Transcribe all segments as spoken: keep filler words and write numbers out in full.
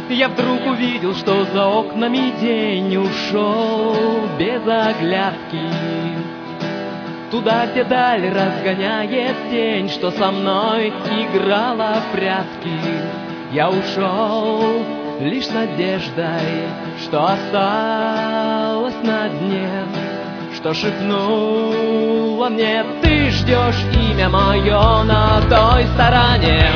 Я вдруг увидел, что за окнами день ушел без оглядки. Туда, где даль разгоняет тень, что со мной играла в прятки. Я ушел лишь с надеждой, что осталось на дне, что шепнула мне: ты ждешь имя мое на той стороне.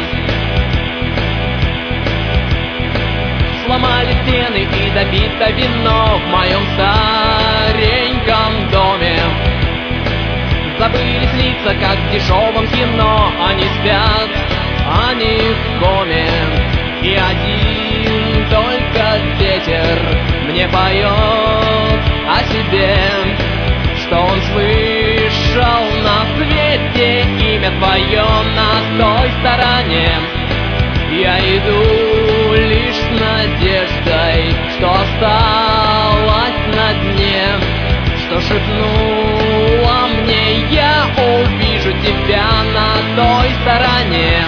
Сломали стены и добито вино в моем стареньком доме. Забылись лица, как в дешевом кино. Они спят, они в коме. И один только ветер мне поет о себе, что он слышал на свете имя твое на той стороне. Я иду лишь с надеждой, что осталось на дне, что шепнула мне: я увижу тебя на той стороне.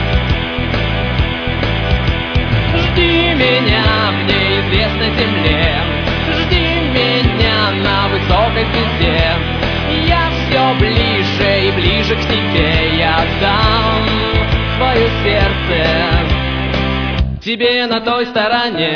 Жди меня в неизвестной земле, жди меня на высокой звезде. Я все ближе и ближе к тебе, я дам свое сердце тебе на той стороне.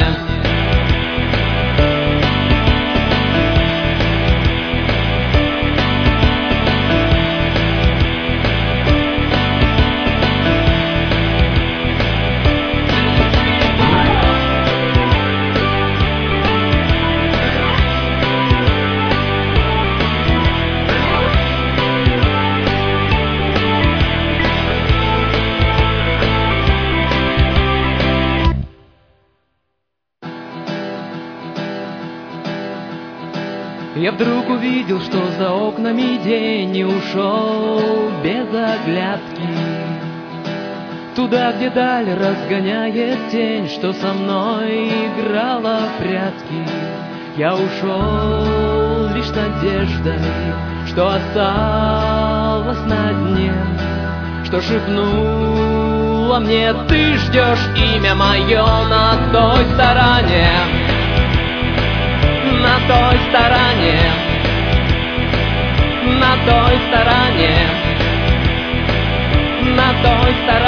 Я вдруг увидел, что за окнами день не ушел без оглядки. Туда, где даль разгоняет тень, что со мной играла в прятки. Я ушел лишь надеждой, что осталось на дне, что шепнула мне: ты ждешь имя мое на той стороне. На той стороне, на той стороне, на той стороне.